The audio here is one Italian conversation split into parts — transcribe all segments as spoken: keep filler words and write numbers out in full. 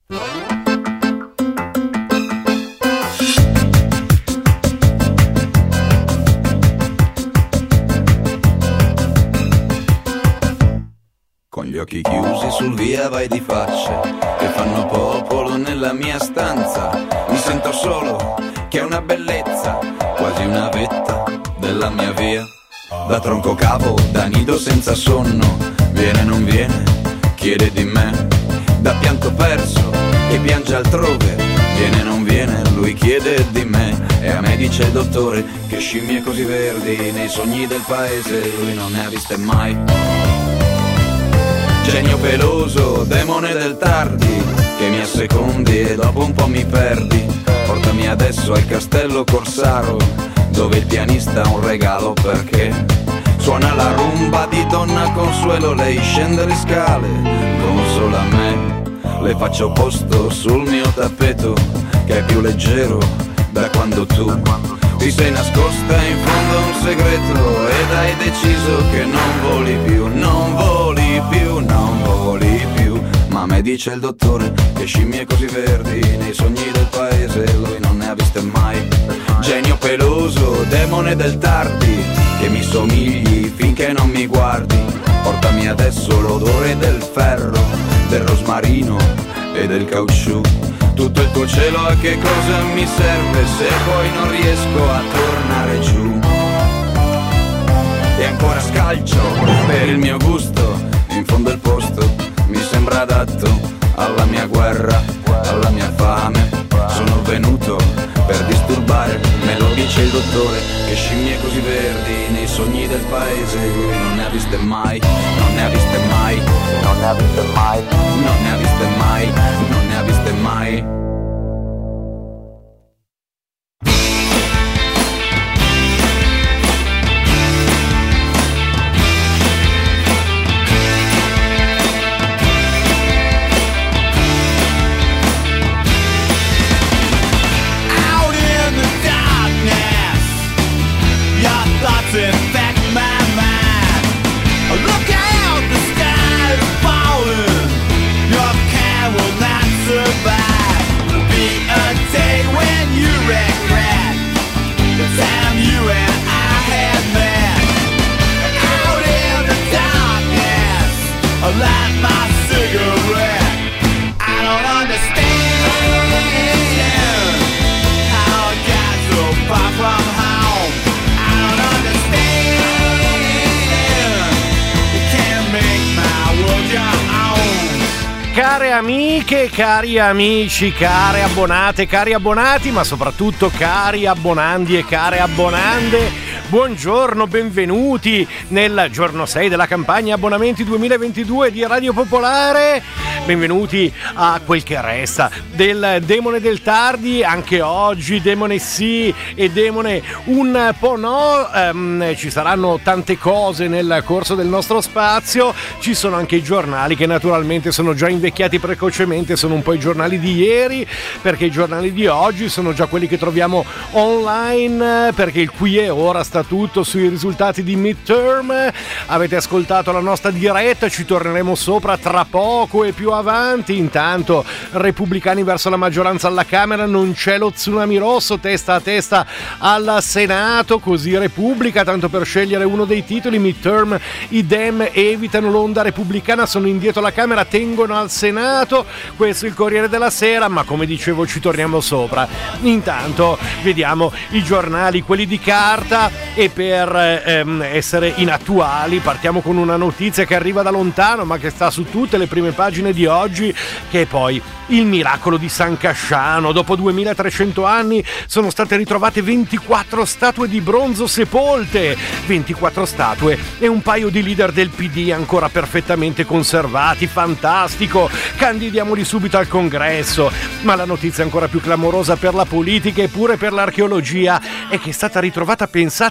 Con gli occhi chiusi sul via vai di faccia che fanno popolo nella mia stanza. Mi sento solo, che è una bellezza, quasi una vetta della mia via. Da tronco cavo, da nido senza sonno, viene non viene, chiede di me. Da pianto perso, che piange altrove, viene non viene, lui chiede di me. E a me dice il dottore che scimmie così verdi nei sogni del paese lui non ne ha viste mai. Genio peloso, demone del tardi, che mi assecondi e dopo un po' mi perdi. Portami adesso al castello Corsaro, dove il pianista ha un regalo perché suona la rumba di Donna Consuelo. Lei scende le scale, consola me, le faccio posto sul mio tappeto, che è più leggero da quando tu ti sei nascosta in fondo a un segreto ed hai deciso che non voli più, non voli più, non voli più. Ma a me dice il dottore che scimmie così verdi nei sogni del paese lui non ne ha viste mai. Genio peloso, demone del tardi, che mi somigli finché non mi guardi. Portami adesso l'odore del ferro, del rosmarino e del caucciù. Tutto il tuo cielo a che cosa mi serve se poi non riesco a tornare giù? E ancora scalcio per il mio gusto, in fondo il posto mi sembra adatto alla mia guerra, alla mia fame. Sono venuto per disturbare, me lo dice il dottore, che scimmie così verdi nei sogni del paese lui non ne ha viste mai, non ne ha viste mai, non ne ha viste mai, non ne ha viste mai, non ne ha viste mai. Infect my mind. Look out, the sky is falling. Your kind will not survive. Be a day when you regret the time you and I had met. Out in the darkness, I light my cigarette. I don't understand how I got so far from home. I don't understand. Care amiche, cari amici, care abbonate, cari abbonati, ma soprattutto cari abbonandi e care abbonande, buongiorno, benvenuti nel giorno sei della campagna abbonamenti duemilaventidue di Radio Popolare. Benvenuti a quel che resta del Demone del Tardi, anche oggi Demone sì e Demone un po' no. Um, ci saranno tante cose nel corso del nostro spazio, ci sono anche i giornali che naturalmente sono già invecchiati precocemente, sono un po' i giornali di ieri, perché i giornali di oggi sono già quelli che troviamo online, perché il qui e ora sta tutto sui risultati di midterm. Avete ascoltato la nostra diretta, ci torneremo sopra tra poco e più avanti. Intanto repubblicani verso la maggioranza alla Camera, non c'è lo tsunami rosso, testa a testa al Senato, così Repubblica, tanto per scegliere uno dei titoli, midterm, i Dem evitano l'onda repubblicana, sono indietro alla Camera, tengono al Senato, questo è il Corriere della Sera, ma come dicevo ci torniamo sopra. Intanto vediamo i giornali, quelli di carta, e per ehm, essere inattuali partiamo con una notizia che arriva da lontano ma che sta su tutte le prime pagine di oggi, che è poi il miracolo di San Casciano. Dopo duemilatrecento anni sono state ritrovate ventiquattro statue di bronzo sepolte, ventiquattro statue e un paio di leader del P D ancora perfettamente conservati. Fantastico, candidiamoli subito al congresso. Ma la notizia ancora più clamorosa per la politica e pure per l'archeologia è che è stata ritrovata, pensate,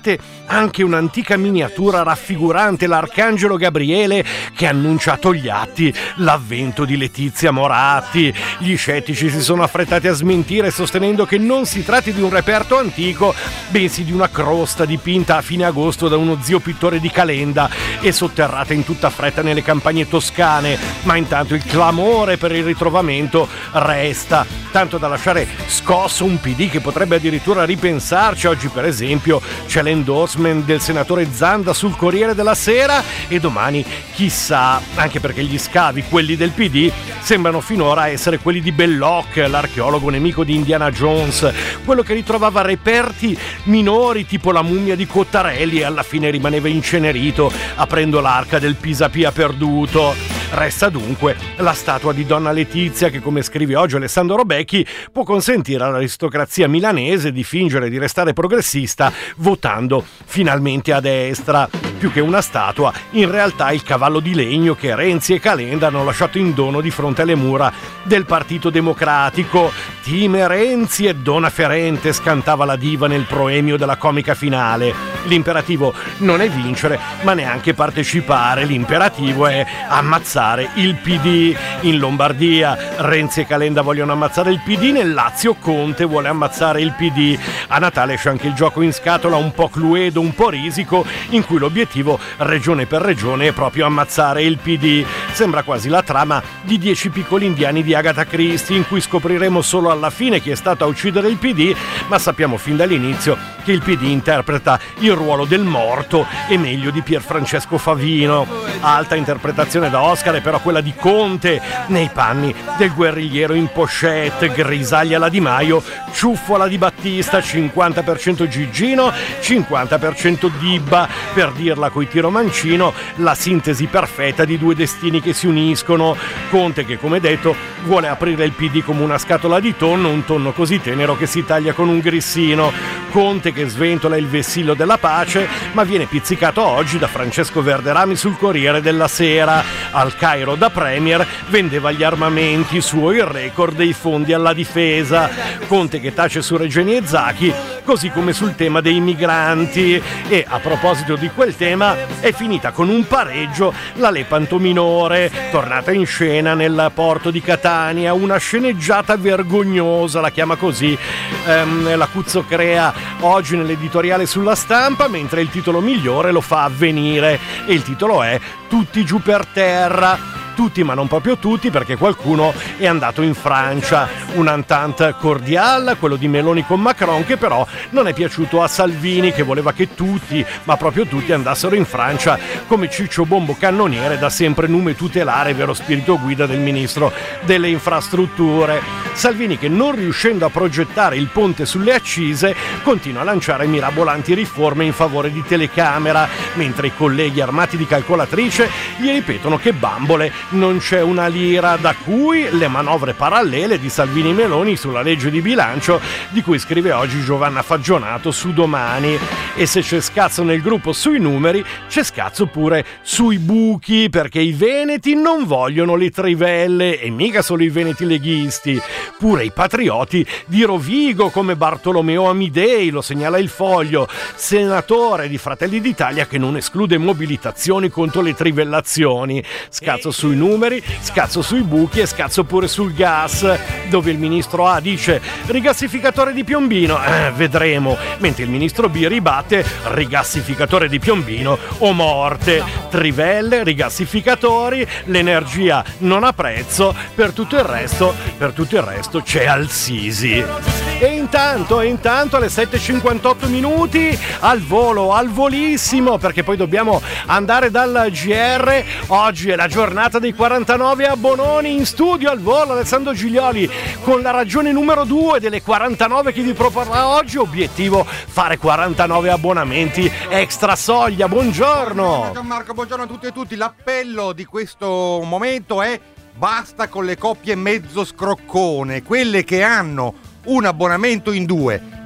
anche un'antica miniatura raffigurante l'arcangelo Gabriele che ha annunciato gli atti l'avvento di Letizia Moratti. Gli scettici si sono affrettati a smentire sostenendo che non si tratti di un reperto antico, bensì di una crosta dipinta a fine agosto da uno zio pittore di Calenda e sotterrata in tutta fretta nelle campagne toscane, ma intanto il clamore per il ritrovamento resta, tanto da lasciare scosso un P D che potrebbe addirittura ripensarci. Oggi per esempio c'è l'endorsement del senatore Zanda sul Corriere della Sera e domani chissà, anche perché gli scavi, quelli del P D, sembrano finora essere quelli di Belloc, l'archeologo nemico di Indiana Jones, quello che ritrovava reperti minori tipo la mummia di Cottarelli e alla fine rimaneva incenerito aprendo l'arca del Pisapia perduto. Resta dunque la statua di Donna Letizia che, come scrive oggi Alessandro Robecchi, può consentire all'aristocrazia milanese di fingere di restare progressista votando finalmente a destra. Più che una statua, in realtà il cavallo di legno che Renzi e Calenda hanno lasciato in dono di fronte alle mura del Partito Democratico. Time Renzi e Dona Ferente, scantava la diva nel proemio della comica finale. L'imperativo non è vincere, ma neanche partecipare. L'imperativo è ammazzare il P D. In Lombardia Renzi e Calenda vogliono ammazzare il P D, nel Lazio Conte vuole ammazzare il P D. A Natale c'è anche il gioco in scatola un po' cluedo, un po' risico, in cui l'obiettivo, regione per regione, è proprio ammazzare il P D. Sembra quasi la trama di Dieci piccoli indiani di Agatha Christie, in cui scopriremo solo alla fine chi è stato a uccidere il P D, ma sappiamo fin dall'inizio che il P D interpreta il ruolo del morto e meglio di Pierfrancesco Favino. Alta interpretazione da Oscar è però quella di Conte nei panni del guerrigliero in pochette, grisaglia alla Di Maio, ciuffo alla Di Battista, cinquanta per cento Gigino, cinquanta per cento Dibba, per dirla coi tiro mancino, la sintesi perfetta di due destini che si uniscono. Conte che, come detto, vuole aprire il P D come una scatola di tonno, un tonno così tenero che si taglia con un grissino. Conte che sventola il vessillo della pace, ma viene pizzicato oggi da Francesco Verderami sul Corriere della Sera. Al Cairo da Premier vendeva gli armamenti, suo il record dei fondi alla difesa. Conte che tace su Regeni e Zaki, così come sul tema dei migranti. E a proposito di quel tema, è finita con un pareggio la Lepanto minore, tornata in scena nel porto di Catania, una sceneggiata vergognosa, la chiama così ehm, la Cuzzo Crea oggi nell'editoriale sulla Stampa, mentre il titolo migliore lo fa Avvenire e il titolo è Tutti giù per terra. Tutti, ma non proprio tutti, perché qualcuno è andato in Francia. Un entente cordiale, quello di Meloni con Macron, che però non è piaciuto a Salvini, che voleva che tutti, ma proprio tutti, andassero in Francia come Ciccio Bombo Cannoniere, da sempre nume tutelare, vero spirito guida del ministro delle infrastrutture. Salvini che, non riuscendo a progettare il ponte sulle accise, continua a lanciare mirabolanti riforme in favore di telecamera, mentre i colleghi armati di calcolatrice gli ripetono che bambole non c'è una lira, da cui le manovre parallele di Salvini e Meloni sulla legge di bilancio, di cui scrive oggi Giovanna Fagionato su Domani. E se c'è scazzo nel gruppo sui numeri, c'è scazzo pure sui buchi, perché i veneti non vogliono le trivelle, e mica solo i veneti leghisti, pure i patrioti di Rovigo come Bartolomeo Amidei, lo segnala Il Foglio, senatore di Fratelli d'Italia che non esclude mobilitazioni contro le trivellazioni. Scazzo sui numeri, scazzo sui buchi e scazzo pure sul gas, dove il ministro A dice rigassificatore di Piombino, eh, vedremo, mentre il ministro B ribatte rigassificatore di Piombino o morte. Trivelle, rigassificatori, l'energia non ha prezzo, per tutto il resto, per tutto il resto c'è Al-Sisi. E intanto, e intanto alle sette e cinquantotto minuti, al volo, al volissimo, perché poi dobbiamo andare dal G R. Oggi è la giornata dei quarantanove abbononi. In studio al volo Alessandro Giglioli con la ragione numero due delle quarantanove che vi proporrà oggi. Obiettivo: fare quarantanove abbonamenti extra soglia. Buongiorno Marco, buongiorno a tutti e tutti. L'appello di questo momento è: basta con le coppie mezzo scroccone, quelle che hanno un abbonamento in due.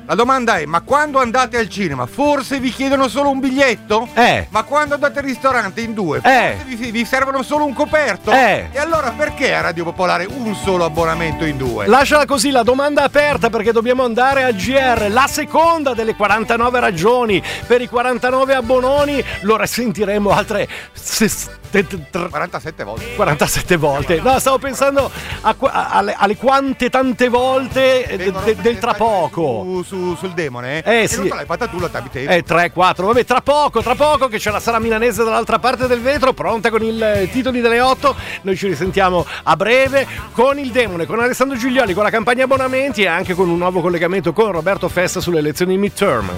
La domanda è, ma quando andate al cinema forse vi chiedono solo un biglietto? Eh. Ma quando andate al ristorante in due Eh. forse vi, vi servono solo un coperto? Eh. E allora perché a Radio Popolare un solo abbonamento in due? Lasciala così la domanda aperta, perché dobbiamo andare al G R, la seconda delle quarantanove ragioni per i quarantanove abbononi. Lo risentiremo altre ses- te- te- tre- quarantasette volte. quarantasette volte. No, stavo pensando a, qua- a- alle, alle quante tante volte eh, de- Vengono de- del tra poco. su, su- sul demone, eh? Eh, E sì. non te l'hai fatta tu la tabite. Eh, tre, quattro, vabbè, tra poco, tra poco che c'è la Sala Milanese dall'altra parte del vetro, pronta con il eh, titoli delle otto. Noi ci risentiamo a breve con il Demone, con Alessandro Giglioli, con la campagna abbonamenti e anche con un nuovo collegamento con Roberto Festa sulle elezioni midterm.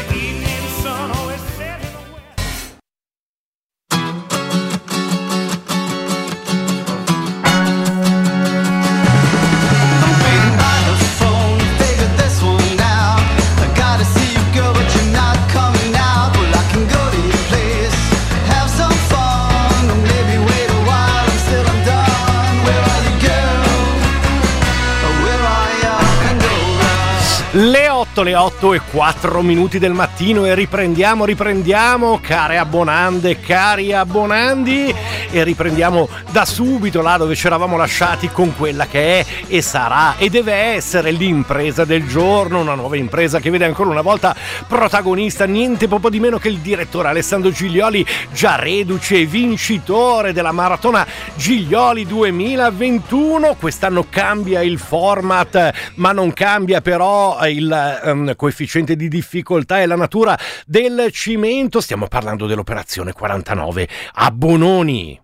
Le otto, le otto e quattro minuti del mattino e riprendiamo, riprendiamo, care abbonande, cari abbonandi, e riprendiamo da subito là dove ci eravamo lasciati con quella che è e sarà e deve essere l'impresa del giorno, una nuova impresa che vede ancora una volta protagonista niente poco di meno che il direttore Alessandro Giglioli, già reduce e vincitore della maratona Giglioli duemilaventuno. Quest'anno cambia il format, ma non cambia però il um, coefficiente di difficoltà e la natura del cimento. Stiamo parlando dell'operazione quarantanove abbononi.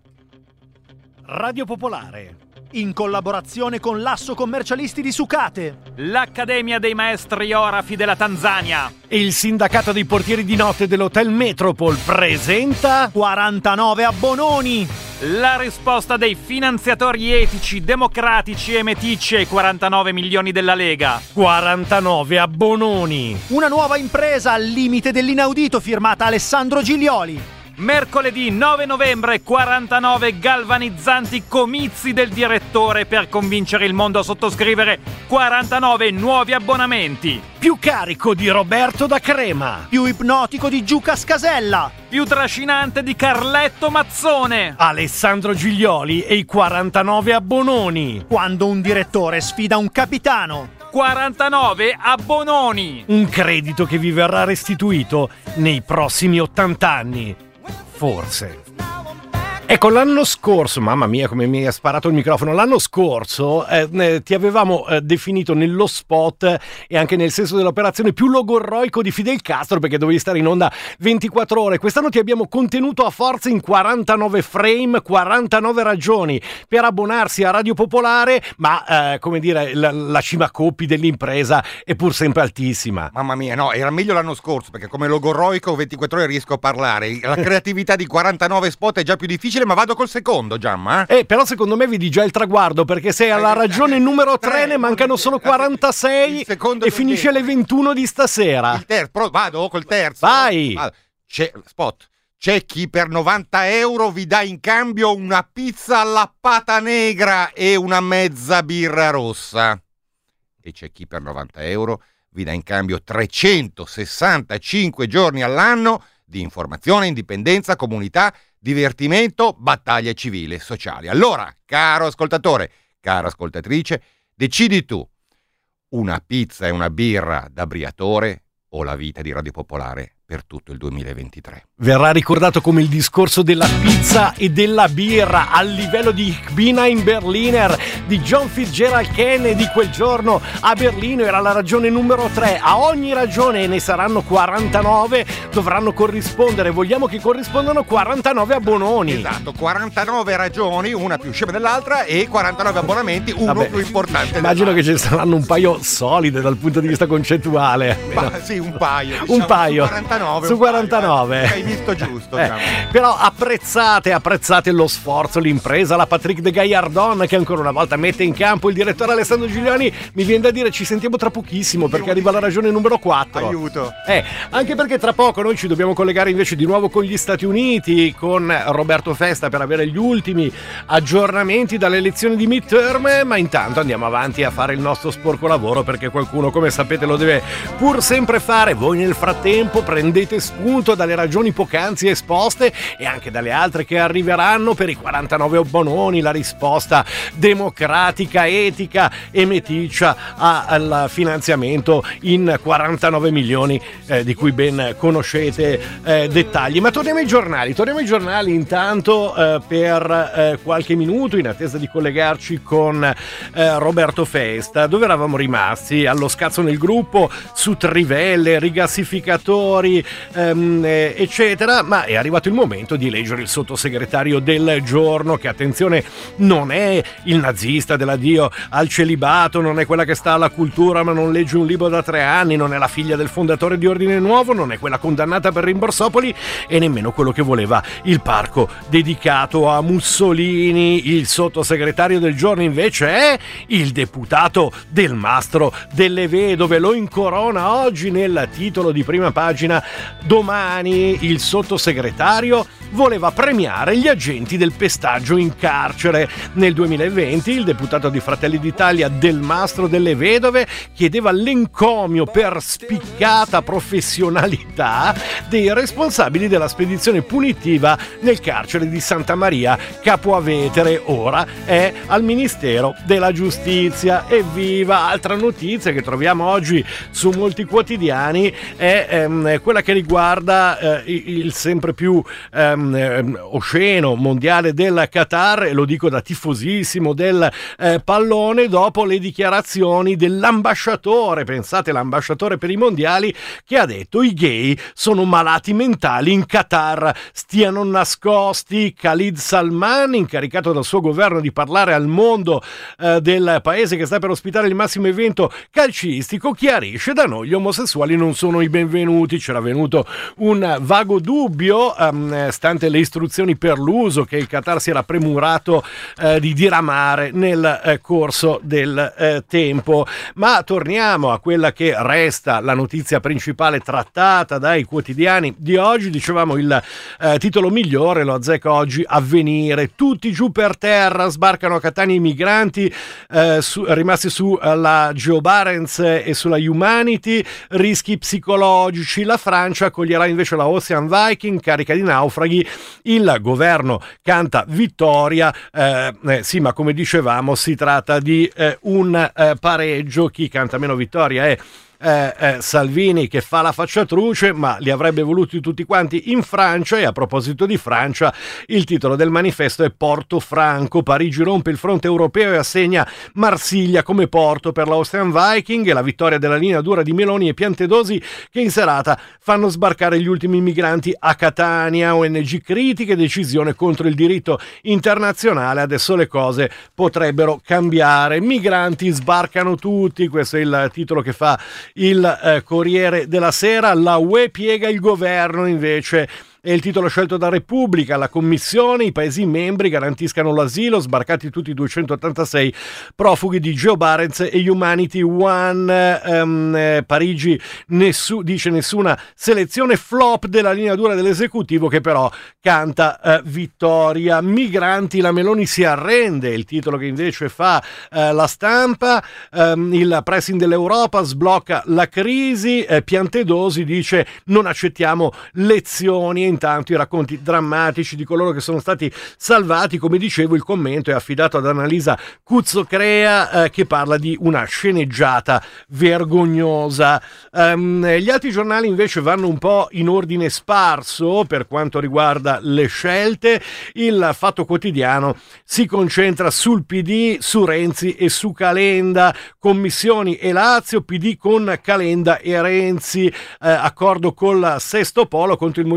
Radio Popolare, in collaborazione con l'Asso Commercialisti di Sucate, l'Accademia dei Maestri Orafi della Tanzania e il sindacato dei portieri di notte dell'Hotel Metropol presenta quarantanove abbononi. la risposta dei finanziatori etici, democratici e meticci ai quarantanove milioni della Lega. quarantanove abbononi. Una nuova impresa al limite dell'inaudito firmata Alessandro Giglioli. Mercoledì nove novembre, quarantanove galvanizzanti comizi del direttore per convincere il mondo a sottoscrivere quarantanove nuovi abbonamenti. Più carico di Roberto da Crema. Più ipnotico di Giuca Scasella. Più trascinante di Carletto Mazzone. Alessandro Giglioli e i quarantanove abbononi. Quando un direttore sfida un capitano. quarantanove abbononi. Un credito che vi verrà restituito nei prossimi ottanta anni. Forse. Ecco, l'anno scorso, mamma mia come mi ha sparato il microfono, l'anno scorso eh, eh, ti avevamo eh, definito nello spot e anche nel senso dell'operazione più logorroico di Fidel Castro, perché dovevi stare in onda ventiquattro ore. Quest'anno ti abbiamo contenuto a forza in quarantanove frame, quarantanove ragioni per abbonarsi a Radio Popolare, ma eh, come dire, la, la cima coppi dell'impresa è pur sempre altissima. Mamma mia, no, era meglio l'anno scorso, perché come logorroico ventiquattro ore riesco a parlare. La creatività di quarantanove spot è già più difficile, ma vado col secondo, Giamma. Eh, però secondo me vedi già il traguardo, perché sei alla ragione numero tre, ne mancano solo quarantasei e finisce alle ventuno di stasera. Il terzo, pro- vado col terzo. Vai. Vado. C'è, spot. C'è chi per novanta euro vi dà in cambio una pizza alla pata negra e una mezza birra rossa. E c'è chi per novanta euro vi dà in cambio trecentosessantacinque giorni all'anno di informazione, indipendenza, comunità, divertimento, battaglia civile e sociali. Allora, caro ascoltatore, cara ascoltatrice, decidi tu: una pizza e una birra da Briatore o la vita di Radio Popolare per tutto il duemilaventitré. Verrà ricordato come il discorso della pizza e della birra al livello di Ich bin ein Berliner di John Fitzgerald Kennedy. Quel giorno a Berlino era la ragione numero tre. A ogni ragione, e ne saranno quarantanove, dovranno corrispondere, vogliamo che corrispondano quarantanove abbononi. Esatto, quarantanove ragioni, una più scema dell'altra, e quarantanove abbonamenti, uno Vabbè, più importante. immagino che ce ne saranno un paio solide dal punto di vista concettuale. Ma, sì, un paio. Un Diciamo, paio. quarantanove quarantanove. Su un paio, quarantanove. eh. Hai visto giusto, Eh, diciamo. però apprezzate, apprezzate lo sforzo, l'impresa, la Patrick de Gaillardon che ancora una volta mette in campo il direttore Alessandro Giuliani. Mi viene da dire ci sentiamo tra pochissimo perché arriva la ragione numero quattro. Aiuto. Eh, anche perché tra poco noi ci dobbiamo collegare invece di nuovo con gli Stati Uniti, con Roberto Festa per avere gli ultimi aggiornamenti dalle elezioni di midterm, ma intanto andiamo avanti a fare il nostro sporco lavoro perché qualcuno, come sapete, lo deve pur sempre fare. Voi nel frattempo prendete spunto dalle ragioni poc'anzi esposte e anche dalle altre che arriveranno per i quarantanove obbononi, la risposta democratica, etica e meticcia al finanziamento in quarantanove milioni eh, di cui ben conoscete eh, dettagli. Ma torniamo ai giornali, torniamo ai giornali intanto eh, per eh, qualche minuto in attesa di collegarci con eh, Roberto Festa. Dove eravamo rimasti? Allo scazzo nel gruppo su trivelle, rigassificatori ehm, eh, eccetera, ma è arrivato il momento di leggere il sottosegretario del giorno che, attenzione, non è il nazista dell'addio al celibato, non è quella che sta alla cultura ma non legge un libro da tre anni, non è la figlia del fondatore di Ordine Nuovo, non è quella condannata per rimborsopoli e nemmeno quello che voleva il parco dedicato a Mussolini. Il sottosegretario del giorno invece è il deputato del Mastro delle Vedove. Lo incorona oggi nel titolo di prima pagina Domani. Il sottosegretario voleva premiare gli agenti del pestaggio in carcere. Nel duemilaventi il deputato di Fratelli d'Italia del Mastro delle Vedove chiedeva l'encomio per spiccata professionalità dei responsabili della spedizione punitiva nel carcere di Santa Maria Capua Vetere. Ora è al Ministero della Giustizia. Evviva! Altra notizia che troviamo oggi su molti quotidiani è ehm, quella che riguarda eh, il sempre più ehm, osceno mondiale del Qatar, e lo dico da tifosissimo del eh, pallone, dopo le dichiarazioni dell'ambasciatore, pensate, l'ambasciatore per i mondiali, che ha detto i gay sono malati mentali in Qatar, stiano nascosti. Khalid Salman, incaricato dal suo governo di parlare al mondo eh, del paese che sta per ospitare il massimo evento calcistico, chiarisce: da noi gli omosessuali non sono i benvenuti. C'era venuto un vago dubbio, ehm, stante le istruzioni per l'uso che il Qatar si era premurato eh, di diramare nel eh, corso del eh, tempo. Ma torniamo a quella che resta la notizia principale trattata dai quotidiani di oggi. Dicevamo il eh, titolo migliore lo azzecca oggi Avvenire. Tutti giù per terra, sbarcano a Catania i migranti eh, su, rimasti sulla Geo Barents e sulla Humanity, rischi psicologici. La Francia accoglierà invece la Ocean Viking carica di naufraghi. Il governo canta vittoria, eh, eh, sì, ma come dicevamo si tratta di eh, un eh, pareggio. Chi canta meno vittoria è Eh, eh, Salvini, che fa la facciatruce, ma li avrebbe voluti tutti quanti in Francia. E a proposito di Francia, il titolo del manifesto è Porto Franco. Parigi rompe il fronte europeo e assegna Marsiglia come porto per l'Austrian Viking, e la vittoria della linea dura di Meloni e Piantedosi, che in serata fanno sbarcare gli ultimi migranti a Catania. O N G critiche, decisione contro il diritto internazionale, adesso le cose potrebbero cambiare. Migranti sbarcano tutti, questo è il titolo che fa il eh, Corriere della Sera. La U E piega il governo invece è il titolo scelto da Repubblica. La Commissione, i Paesi membri garantiscano l'asilo, sbarcati tutti i duecentottantasei profughi di Geo Barents e Humanity One. Um, eh, Parigi nessu, dice nessuna selezione, flop della linea dura dell'esecutivo, che però canta eh, vittoria. Migranti, la Meloni si arrende, il titolo che invece fa eh, La Stampa. Um, il pressing dell'Europa sblocca la crisi. eh, Piantedosi dice non accettiamo lezioni. Intanto i racconti drammatici di coloro che sono stati salvati. Come dicevo, il commento è affidato ad Annalisa Cuzzocrea, eh, che parla di una sceneggiata vergognosa. Um, gli altri giornali invece vanno un po' in ordine sparso per quanto riguarda le scelte. Il Fatto Quotidiano si concentra sul P D, su Renzi e su Calenda. Commissioni e Lazio, P D con Calenda e Renzi, eh, accordo col Sesto Polo contro il Movimento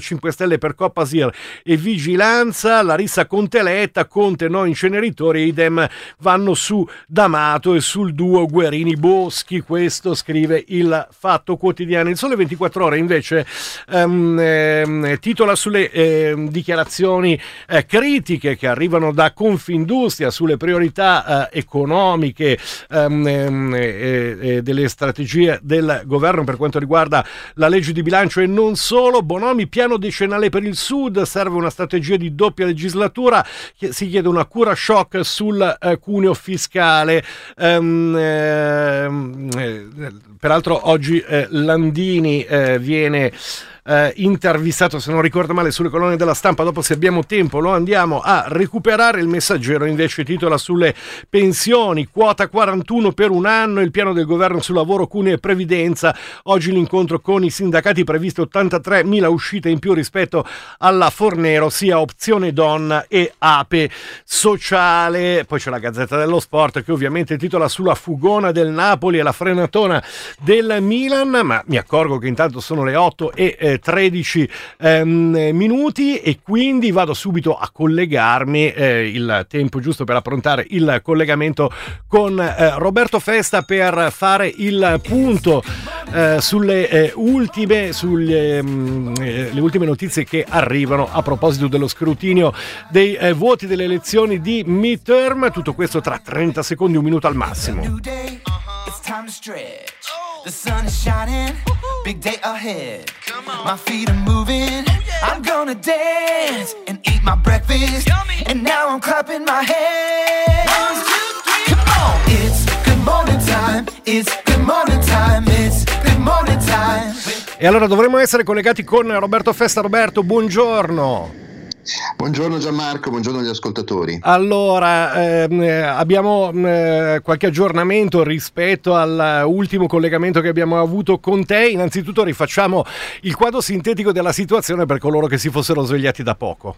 cinque Stelle per Copasir e Vigilanza, la rissa Conte-Letta, Conte no inceneritori, idem vanno su D'Amato e sul duo Guerini-Boschi, questo scrive il Fatto Quotidiano. Il Sole ventiquattro Ore invece ehm, ehm, titola sulle ehm, dichiarazioni eh, critiche che arrivano da Confindustria sulle priorità eh, economiche ehm, ehm, eh, eh, delle strategie del governo per quanto riguarda la legge di bilancio e non solo. Bonomi, piano decennale per il Sud, serve una strategia di doppia legislatura, si chiede una cura shock sul eh, cuneo fiscale. Ehm, ehm, eh, peraltro oggi eh, Landini eh, viene Eh, intervistato, se non ricordo male, sulle colonne della Stampa. Dopo, se abbiamo tempo, lo andiamo a recuperare. Il Messaggero invece titola sulle pensioni, quota quarantuno per un anno, il piano del governo su lavoro, cuneo e previdenza. Oggi l'incontro con i sindacati, previsto ottantatremila uscite in più rispetto alla Fornero, sia Opzione Donna e Ape Sociale. Poi c'è la Gazzetta dello Sport che ovviamente titola sulla fugona del Napoli e la frenatona del Milan, ma mi accorgo che intanto sono le otto e eh, tredici ehm, minuti e quindi vado subito a collegarmi, eh, il tempo giusto per approntare il collegamento con eh, Roberto Festa per fare il punto eh, sulle eh, ultime sulle ehm, eh, le ultime notizie che arrivano a proposito dello scrutinio dei eh, voti delle elezioni di midterm. Tutto questo tra trenta secondi, un minuto al massimo. The sun is shining, big day ahead. My feet are moving, I'm gonna dance and eat my breakfast. And now I'm clapping my hands. Come on, it's good morning time, it's good morning time, it's good morning time. E allora dovremmo essere collegati con Roberto Festa. Roberto, buongiorno. Buongiorno Gianmarco, buongiorno agli ascoltatori. Allora, ehm, abbiamo eh, qualche aggiornamento rispetto all'ultimo collegamento che abbiamo avuto con te. Innanzitutto rifacciamo il quadro sintetico della situazione per coloro che si fossero svegliati da poco.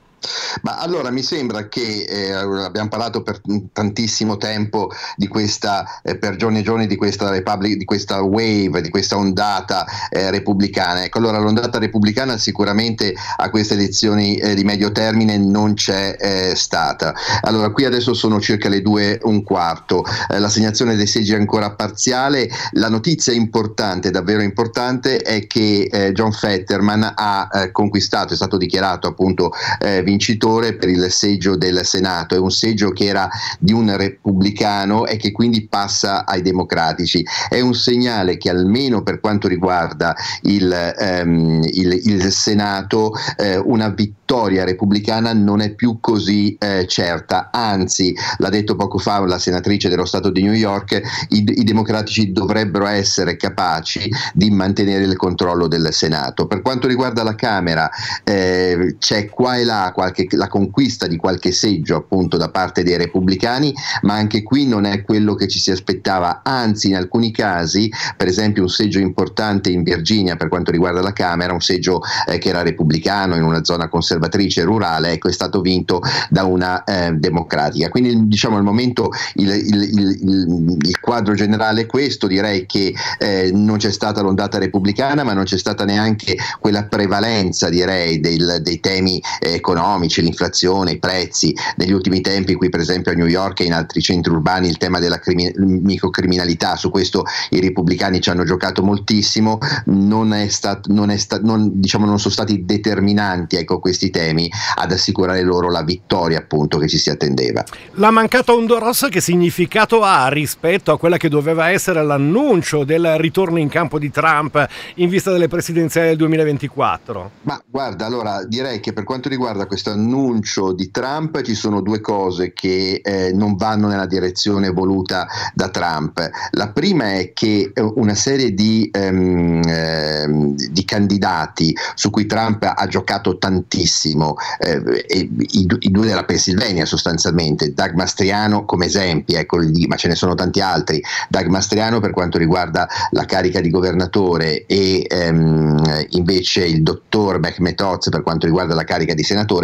Ma allora mi sembra che eh, abbiamo parlato per tantissimo tempo di questa, eh, per giorni e giorni di questa Republic, di questa wave, di questa ondata eh, repubblicana. Ecco, allora l'ondata repubblicana sicuramente a queste elezioni eh, di medio termine non c'è eh, stata. Allora qui adesso sono circa le due e un quarto, eh, l'assegnazione dei seggi è ancora parziale. La notizia importante, davvero importante, è che eh, John Fetterman ha eh, conquistato, è stato dichiarato appunto eh, vincitore per il seggio del Senato. È un seggio che era di un repubblicano e che quindi passa ai democratici. È un segnale che almeno per quanto riguarda il, ehm, il, il Senato eh, una vittoria repubblicana non è più così eh, certa, anzi, l'ha detto poco fa la senatrice dello Stato di New York, i, i democratici dovrebbero essere capaci di mantenere il controllo del Senato. Per quanto riguarda la Camera eh, c'è qua e là qualche, la conquista di qualche seggio appunto da parte dei repubblicani, ma anche qui non è quello che ci si aspettava, anzi in alcuni casi, per esempio un seggio importante in Virginia per quanto riguarda la Camera, un seggio eh, che era repubblicano in una zona conservatrice rurale, ecco, è stato vinto da una eh, democratica. Quindi diciamo al momento il, il, il, il quadro generale è questo. Direi che eh, non c'è stata l'ondata repubblicana, ma non c'è stata neanche quella prevalenza, direi, del, dei temi eh, economici, l'inflazione, i prezzi. Negli ultimi tempi qui per esempio a New York e in altri centri urbani il tema della crimi- microcriminalità, su questo i repubblicani ci hanno giocato moltissimo, non è stato, non è sta- non, diciamo non sono stati determinanti, ecco, questi temi ad assicurare loro la vittoria appunto che ci si attendeva. La mancata onda rossa che significato ha rispetto a quella che doveva essere l'annuncio del ritorno in campo di Trump in vista delle presidenziali del duemilaventiquattro? Ma guarda, allora direi che per quanto riguarda questo annuncio di Trump ci sono due cose che eh, non vanno nella direzione voluta da Trump. La prima è che una serie di, ehm, ehm, di candidati su cui Trump ha giocato tantissimo, eh, e, i, i due della Pennsylvania sostanzialmente, Doug Mastriano come esempi, ecco, ma ce ne sono tanti altri. Doug Mastriano per quanto riguarda la carica di governatore e ehm, invece il dottor Mehmet Oz per quanto riguarda la carica di senatore,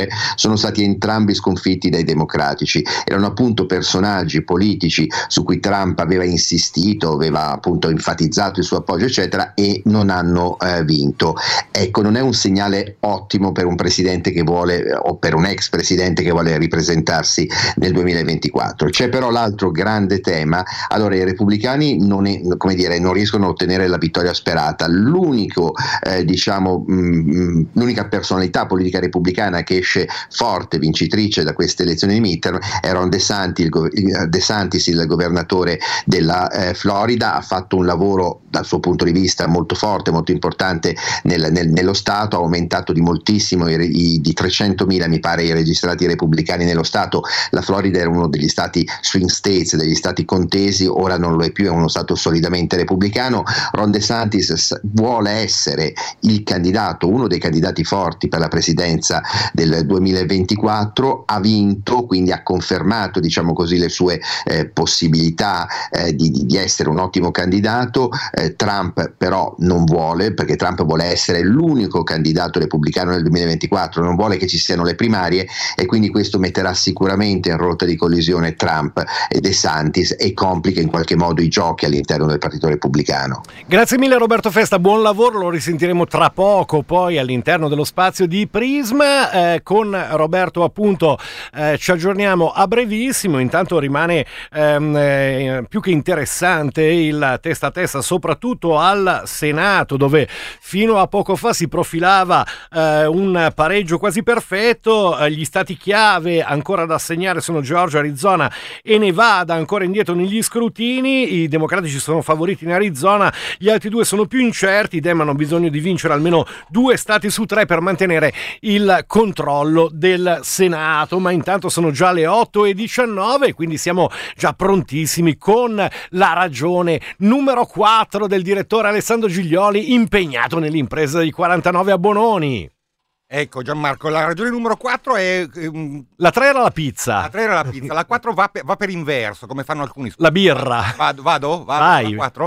novantanove sono stati entrambi sconfitti dai democratici. Erano appunto personaggi politici su cui Trump aveva insistito, aveva appunto enfatizzato il suo appoggio eccetera, e non hanno eh, vinto. Ecco, non è un segnale ottimo per un presidente che vuole, o per un ex presidente che vuole ripresentarsi nel duemilaventiquattro. C'è però l'altro grande tema. Allora, i repubblicani non, è, come dire, non riescono a ottenere la vittoria sperata. L'unico eh, diciamo mh, l'unica personalità politica repubblicana che esce forte, vincitrice da queste elezioni di midterm è Ron DeSantis, il, go- DeSantis, il governatore della eh, Florida. Ha fatto un lavoro dal suo punto di vista molto forte, molto importante nel, nel, nello Stato, ha aumentato di moltissimo i, i, di trecentomila mi pare i registrati repubblicani nello Stato. La Florida era uno degli stati swing states, degli stati contesi, ora non lo è più, è uno stato solidamente repubblicano. Ron DeSantis vuole essere il candidato, uno dei candidati forti per la presidenza del duemilaventiquattro, ha vinto, quindi ha confermato, diciamo così, le sue eh, possibilità eh, di, di essere un ottimo candidato. eh, Trump però non vuole, perché Trump vuole essere l'unico candidato repubblicano nel duemilaventiquattro, non vuole che ci siano le primarie, e quindi questo metterà sicuramente in rotta di collisione Trump e DeSantis e complica in qualche modo i giochi all'interno del Partito Repubblicano. Grazie mille Roberto Festa, buon lavoro, lo risentiremo tra poco poi all'interno dello spazio di Prisma. Eh, con Roberto appunto eh, ci aggiorniamo a brevissimo. Intanto rimane ehm, eh, più che interessante il testa a testa soprattutto al Senato, dove fino a poco fa si profilava eh, un pareggio quasi perfetto. Eh, gli stati chiave ancora da assegnare sono Georgia, Arizona e Nevada, ancora indietro negli scrutini. I democratici sono favoriti in Arizona, gli altri due sono più incerti. I Dem hanno bisogno di vincere almeno due stati su tre per mantenere il controllo del Senato, ma intanto sono già le otto e diciannove, quindi siamo già prontissimi con la ragione numero quattro del direttore Alessandro Giglioli, impegnato nell'impresa dei quarantanove a Bononi. Ecco Gianmarco, la ragione numero quattro è... Um, la tre era la pizza. La tre era la pizza, la quattro va per, va per inverso, come fanno alcuni. La birra. Vado? Vado? Vado Vai. La quattro?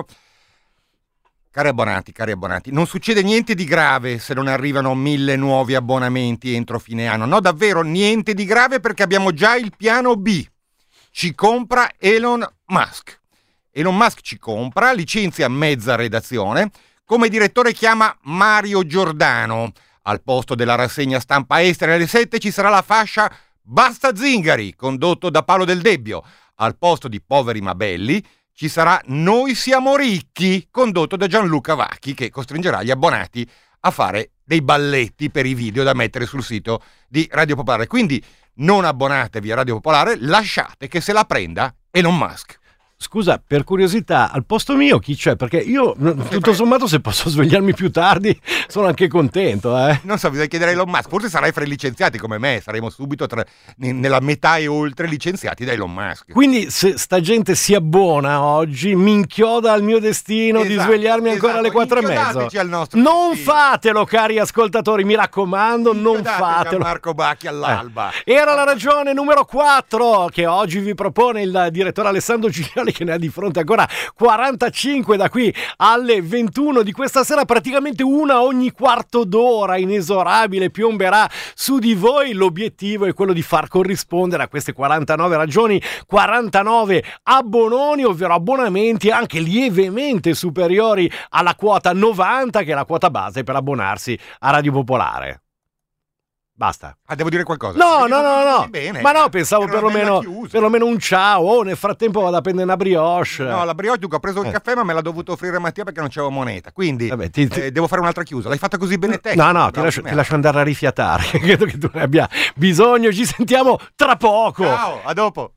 Cari abbonati, cari abbonati, non succede niente di grave se non arrivano mille nuovi abbonamenti entro fine anno. No, davvero niente di grave, perché abbiamo già il piano B. Ci compra Elon Musk. Elon Musk ci compra, licenzia mezza redazione, come direttore chiama Mario Giordano. Al posto della rassegna stampa estera alle sette ci sarà la fascia Basta Zingari, condotto da Paolo Del Debbio. Al posto di Poveri ma Belli ci sarà Noi siamo ricchi, condotto da Gianluca Vacchi, che costringerà gli abbonati a fare dei balletti per i video da mettere sul sito di Radio Popolare. Quindi non abbonatevi a Radio Popolare, lasciate che se la prenda Elon Musk. Scusa, per curiosità, al posto mio chi c'è? Perché io, tutto sommato, se posso svegliarmi più tardi, sono anche contento, eh. Non so, bisogna chiedere a Elon Musk. Forse sarai fra i licenziati come me, saremo subito tra, nella metà e oltre licenziati da Elon Musk. Quindi se sta gente si abbona oggi, mi inchioda al mio destino, esatto, di svegliarmi ancora esatto, alle quattro e mezzo. Al nostro non destino. Fatelo, cari ascoltatori, mi raccomando, non fatelo. Marco Bacchi all'alba. Eh. Era la ragione numero quattro che oggi vi propone il direttore Alessandro Giglioli, che ne ha di fronte ancora quarantacinque da qui alle ventuno di questa sera, praticamente una ogni quarto d'ora, inesorabile, piomberà su di voi. L'obiettivo è quello di far corrispondere a queste quarantanove ragioni quarantanove abbononi, ovvero abbonamenti anche lievemente superiori alla quota novanta, che è la quota base per abbonarsi a Radio Popolare. Basta. Ah, devo dire qualcosa? No, no, no, no. Bene. Ma no, pensavo perlomeno, perlomeno un ciao. Oh, nel frattempo vado a prendere una brioche. No, la brioche, ho preso il eh. caffè, ma me l'ha dovuto offrire Mattia perché non c'avevo moneta. Quindi Vabbè, ti, ti... Eh, devo fare un'altra chiusa. L'hai fatta così bene te. No, no, ti lascio, ti lascio andare a rifiatare. Credo che tu ne abbia bisogno. Ci sentiamo tra poco. Ciao, a dopo.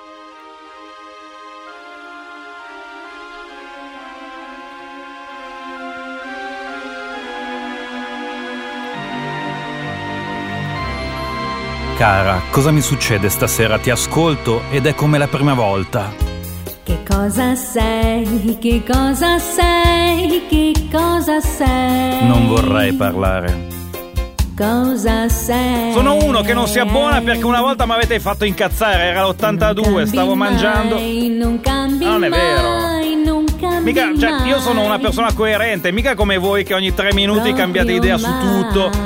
Cara, cosa mi succede stasera? Ti ascolto ed è come la prima volta. Che cosa sei? Che cosa sei? Che cosa sei? Non vorrei parlare. Cosa sei? Sono uno che non si abbona perché una volta mi avete fatto incazzare, era l'ottantadue, stavo mai, mangiando. Non cambi non è vero. mai, non cambi Mica, cioè, mai. io sono una persona coerente, mica come voi che ogni tre minuti Proprio cambiate idea su tutto. mai.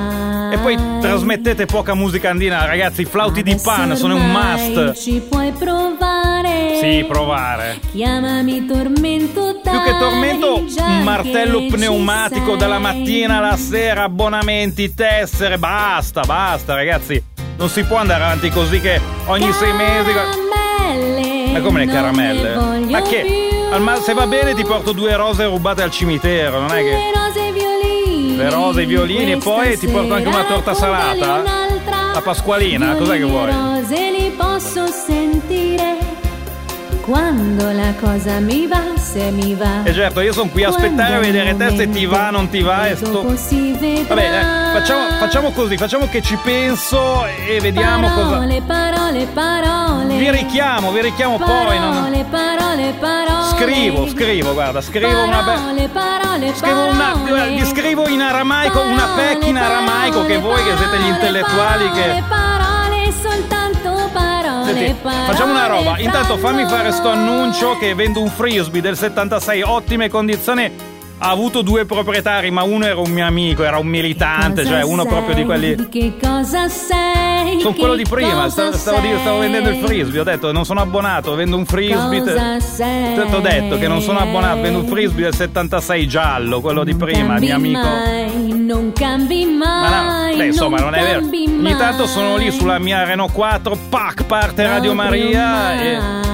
mai. E poi trasmettete poca musica andina, ragazzi, i flauti di Pan sono un must. Ci puoi provare. Sì, provare. Chiamami tormento, dai, Più che tormento, già un martello che ci pneumatico sei. dalla mattina alla sera, abbonamenti, tessere, basta, basta, ragazzi. Non si può andare avanti così che ogni sei mesi... Caramelle, Ma come le non caramelle? ne voglio Ma che? più. Al ma- se va bene ti porto due rose rubate al cimitero, non è che... Le rose e i violini. Le rose e i violini, e Questa poi ti porto anche una sera torta salata? raccontali un'altra. La pasqualina, cos'è che vuoi? Le rose li posso sentire quando la cosa mi va, se mi va. E certo, io sono qui a aspettare a vedere te se ti va, non ti va e sto... Vabbè, eh, facciamo, facciamo così, facciamo che ci penso e vediamo parole, cosa... Parole, parole, Vi richiamo, vi richiamo parole, poi, non... parole, parole. Scrivo, scrivo, guarda, scrivo una Parole, be... parole, Scrivo una... parole. Vi scrivo in aramaico, una pecca in aramaico, che voi che siete gli intellettuali che... Parole, soltanto parole, Senti, parole. facciamo una roba, intanto fammi fare sto annuncio che vendo un frisbee del settantasei, ottime condizioni, ha avuto due proprietari, ma uno era un mio amico, era un militante, Cosa cioè uno sei? proprio di quelli... Che cosa sei? Sono quello di Che prima, cosa stavo, stavo, di- stavo vendendo il sei? frisbee, ho detto non sono abbonato, vendo un frisbee. Cosa sei? Ti ho detto che non sono abbonato, vendo un frisbee del settantasei giallo, quello di prima, il mio Cambi amico. mai, non cambi mai. Ma no, beh, insomma, non è vero. cambi Ogni mai. tanto sono lì sulla mia Renault quattro, pac, parte Radio Maria e...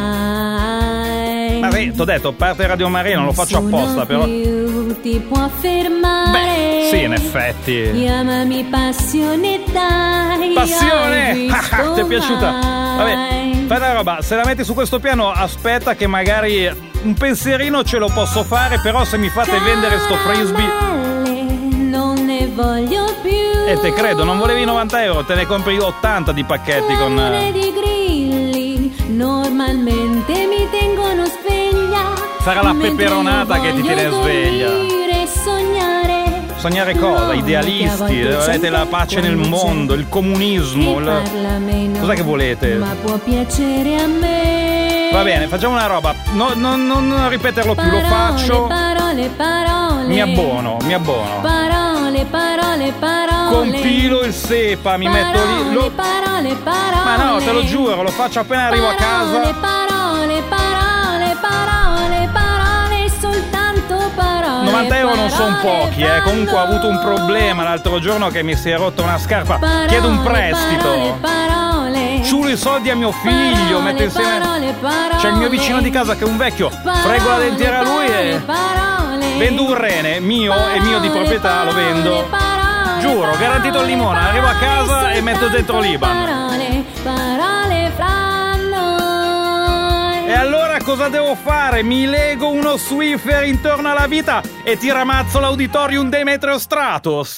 Ma sì, ti ho detto, parte Radio Maria, non lo faccio apposta, però... Più ti può fermare. Beh, sì, in effetti. Chiamami passione, dai. Passione! hai Ah, ah, visto ti è piaciuta? mai? Vabbè, fai una roba, se la metti su questo piano, aspetta che magari un pensierino ce lo posso fare, però se mi fate vendere sto frisbee... Caramelle, non ne voglio più. E te credo, non volevi novanta euro, te ne compri ottanta di pacchetti con... Paure di grilli normalmente mi tengono sveglia. Sarà la mentre peperonata io che ti voglio tiene sveglia. dormire e sognare. Sognare cosa? No, Idealisti, che a volte volete c'è la pace nel quando c'è mondo, il comunismo, chi il... parla meno, Cos'è che volete? ma può piacere a me. Va bene, facciamo una roba, no, no, no, non ripeterlo più, lo faccio, Parole, parole, mi abbono, mi abbono. Parole, parole, parole. Compilo il SEPA, mi metto lì, lo... Parole, parole. Ma no, te lo giuro, lo faccio appena arrivo a casa. Parole, parole, parole, parole, soltanto parole. novanta euro non sono parole, pochi, eh. Comunque ho avuto un problema l'altro giorno che mi si è rotta una scarpa. parole, Chiedo un Parole, prestito. parole. Ciulo i soldi a mio figlio, metto insieme. Parole, parole. C'è il mio vicino di casa che è un vecchio. Parole, Frego la dentiera a lui e. parole. Vendo un rene mio e mio di proprietà, lo vendo. Parole, Giuro, garantito il limone. Arrivo a casa e metto dentro l'Iban. Parole, parole fra noi. E allora cosa devo fare? Mi lego uno Swiffer intorno alla vita e ti ramazzo l'auditorium Demetrio Stratos?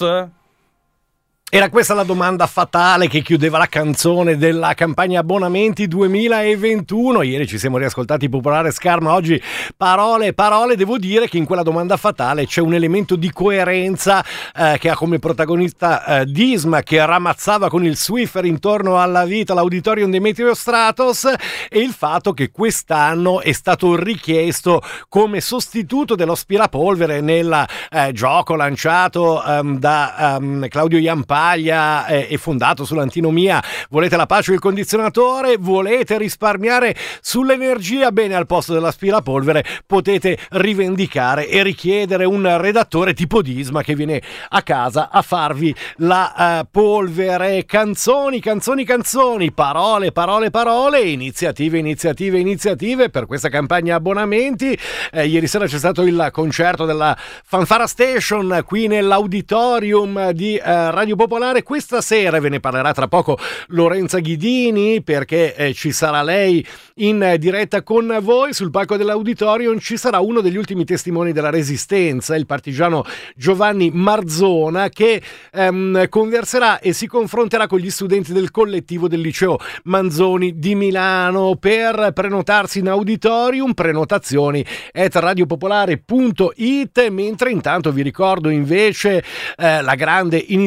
Era questa la domanda fatale che chiudeva la canzone della campagna abbonamenti duemilaventuno. Ieri ci siamo riascoltati Popolare Scarma, oggi parole, parole. Devo dire che in quella domanda fatale c'è un elemento di coerenza eh, che ha come protagonista eh, Disma, che ramazzava con il Swiffer intorno alla vita l'auditorium Demetrio Stratos, e il fatto che quest'anno è stato richiesto come sostituto dello aspirapolvere nel eh, gioco lanciato ehm, da ehm, Claudio Jampaglia e fondato sull'antinomia. Volete la pace o il condizionatore? Volete risparmiare sull'energia? Bene, al posto dell'aspirapolvere potete rivendicare e richiedere un redattore tipo Disma che viene a casa a farvi la uh, polvere. Canzoni, canzoni, canzoni, parole, parole, parole, iniziative, iniziative, iniziative per questa campagna abbonamenti. Eh, ieri sera c'è stato il concerto della Fanfara Station qui nell'auditorium di uh, Radio Popolare. Questa sera ve ne parlerà tra poco Lorenza Ghidini, perché eh, ci sarà lei in eh, diretta con voi. Sul palco dell'auditorium ci sarà uno degli ultimi testimoni della Resistenza, il partigiano Giovanni Marzona, che ehm, converserà e si confronterà con gli studenti del collettivo del liceo Manzoni di Milano. Per prenotarsi in auditorium, prenotazioni at radiopopolare punto it, mentre intanto vi ricordo invece eh, la grande iniziativa di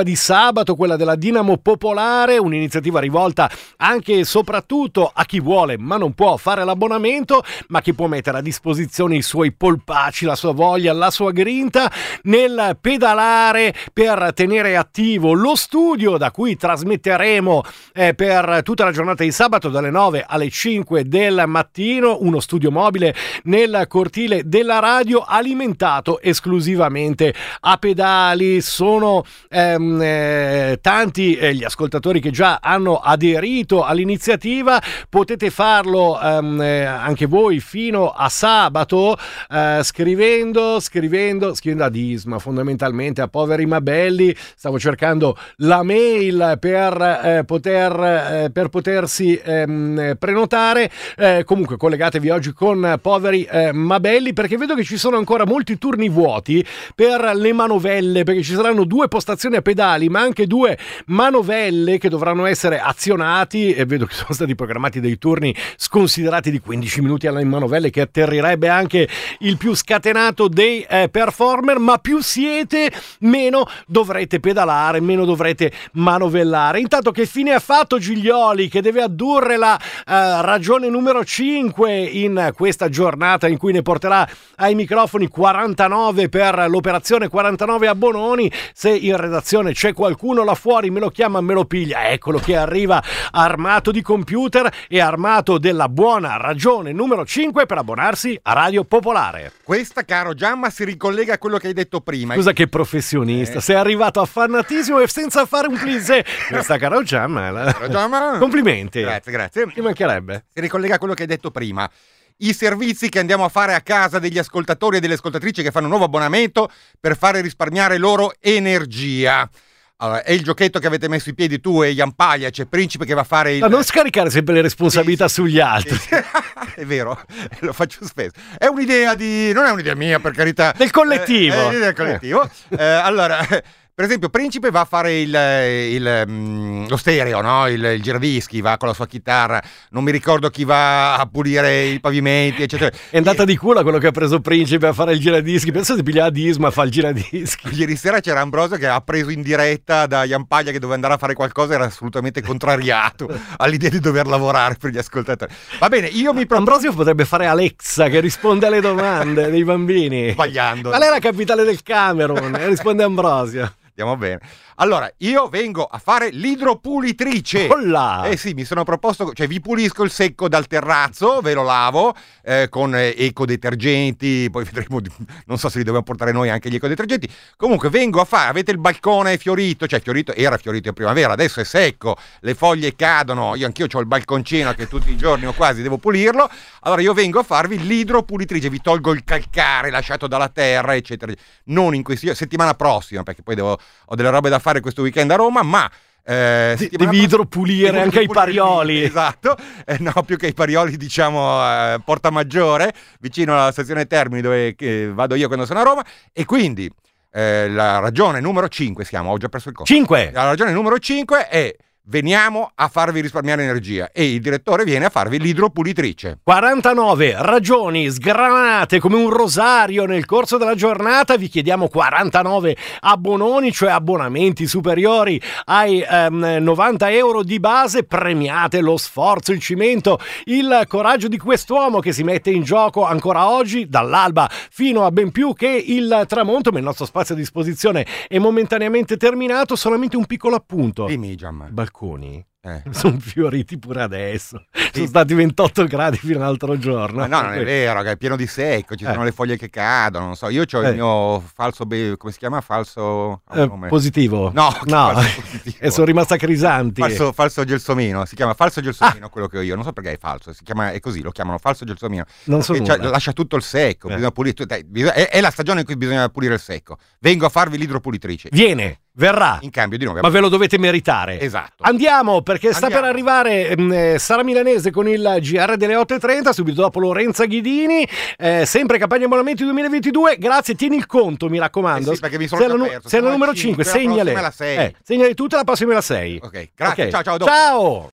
di sabato, quella della Dinamo Popolare, un'iniziativa rivolta anche e soprattutto a chi vuole ma non può fare l'abbonamento, ma chi può mettere a disposizione i suoi polpaci, la sua voglia, la sua grinta nel pedalare per tenere attivo lo studio da cui trasmetteremo eh, per tutta la giornata di sabato dalle nove alle cinque del mattino, uno studio mobile nel cortile della radio alimentato esclusivamente a pedali. Sono ehm, eh, tanti eh, gli ascoltatori che già hanno aderito all'iniziativa, potete farlo ehm, eh, anche voi fino a sabato eh, scrivendo, scrivendo, scrivendo ad Isma, fondamentalmente a Poveri ma Belli. Stavo cercando la mail per, eh, poter, eh, per potersi ehm, prenotare, eh, comunque collegatevi oggi con Poveri eh, ma Belli, perché vedo che ci sono ancora molti turni vuoti per le manovelle, perché ci saranno due postazioni a pedali ma anche due manovelle che dovranno essere azionati, e vedo che sono stati programmati dei turni sconsiderati di quindici minuti alle manovelle, che atterrirebbe anche il più scatenato dei eh, performer. Ma più siete, meno dovrete pedalare, meno dovrete manovellare. Intanto che fine ha fatto Giglioli, che deve addurre la eh, ragione numero cinque in questa giornata in cui ne porterà ai microfoni quarantanove per l'operazione quarantanove a Bononi. Se in redazione c'è qualcuno là fuori, me lo chiama, me lo piglia. Eccolo che arriva armato di computer e armato della buona ragione numero cinque per abbonarsi a Radio Popolare. Questa, caro Giamma, si ricollega a quello che hai detto prima. Scusa che professionista, eh. sei arrivato affannatissimo e senza fare un plissé. Questa, caro Giamma, la... caro Giamma. Complimenti. Grazie, grazie. Ci mancherebbe. Si ricollega a quello che hai detto prima. I servizi che andiamo a fare a casa degli ascoltatori e delle ascoltatrici che fanno un nuovo abbonamento per fare risparmiare loro energia. Allora, è il giochetto che avete messo in piedi tu e Ian Paglia, c'è Principe che va a fare il... Ma non scaricare sempre le responsabilità sì, sì, sugli altri. Sì, sì. È vero, lo faccio spesso. È un'idea di... non è un'idea mia, per carità. Del collettivo. Eh, è del collettivo. Eh. Eh, allora... Per esempio, Principe va a fare il, il, il, lo stereo, no? il, il giradischi, va con la sua chitarra, non mi ricordo chi va a pulire i pavimenti, eccetera. È andata e... di culo quello che ha preso Principe a fare il giradischi. Penso di pigliare Disma a fare il giradischi. Ieri sera c'era Ambrosio che ha preso in diretta da Ian Paglia che doveva andare a fare qualcosa, era assolutamente contrariato all'idea di dover lavorare per gli ascoltatori. Va bene, io mi... Ambrosio potrebbe fare Alexa che risponde alle domande dei bambini. Sbagliando. Qual è la capitale del Camerun? E risponde Ambrosio. Andiamo bene. Allora, io vengo a fare l'idropulitrice. Olla! Eh sì, mi sono proposto, cioè vi pulisco il secco dal terrazzo, ve lo lavo eh, con eh, ecodetergenti, poi vedremo, di, non so se li dobbiamo portare noi anche gli ecodetergenti. Comunque vengo a fare, avete il balcone fiorito, cioè fiorito, era fiorito in primavera, adesso è secco, le foglie cadono, io anch'io ho il balconcino che tutti i giorni o quasi devo pulirlo, allora io vengo a farvi l'idropulitrice, vi tolgo il calcare lasciato dalla terra, eccetera. Non in questi, settimana prossima, perché poi devo, ho delle robe da fare questo weekend a Roma, ma eh, devi idropulire devo anche i parioli. Esatto, eh, no, più che i parioli, diciamo eh, Porta Maggiore, vicino alla stazione Termini dove eh, vado io quando sono a Roma, e quindi eh, la ragione numero cinque, siamo, ho già perso il conto. cinque. La ragione numero cinque è: veniamo a farvi risparmiare energia, e il direttore viene a farvi l'idropulitrice. quarantanove ragioni sgranate come un rosario nel corso della giornata. Vi chiediamo quarantanove abbononi, cioè abbonamenti superiori ai ehm, novanta euro di base. Premiate lo sforzo, il cimento, il coraggio di quest'uomo che si mette in gioco ancora oggi dall'alba fino a ben più che il tramonto. Ma il nostro spazio a disposizione è momentaneamente terminato. Solamente un piccolo appunto. Dimmi, Giamma. Balconi Eh. sono fioriti pure adesso. Sì. Sono stati ventotto gradi fino all'altro giorno. Ma no, non è vero, che è pieno di secco, ci Eh. sono le foglie che cadono, non so. Io ho Eh. il mio falso, be- come si chiama? Falso Eh, nome. positivo. No, che no. falso positivo? E sono rimasta crisanti. Falso, falso gelsomino, si chiama falso gelsomino, quello che ho io, non so perché è falso, si chiama, è così, lo chiamano falso gelsomino. Non so Che nulla. c'ha- lascia tutto il secco, Eh. bisogna pulire, dai, bisogna- è, è la stagione in cui bisogna pulire il secco. Vengo a farvi l'idropulitrice. Viene, verrà. In cambio di noi. Ma ve lo dovete meritare. Esatto. Andiamo, perché sta Andiamo. per arrivare mh, eh, Sara Milanese con il G R delle otto e trenta, subito dopo Lorenza Ghidini, eh, sempre campagna abbonamenti duemilaventidue. Grazie, tieni il conto, mi raccomando. Eh sì, perché mi sono sei già la, nu- perso, sei la sono numero la cinque, cinque, la segnale. prossima è la sei. Eh, segnali tutta, la prossima è la sei. Ok, grazie, Ok. ciao, ciao, a dopo. Ciao!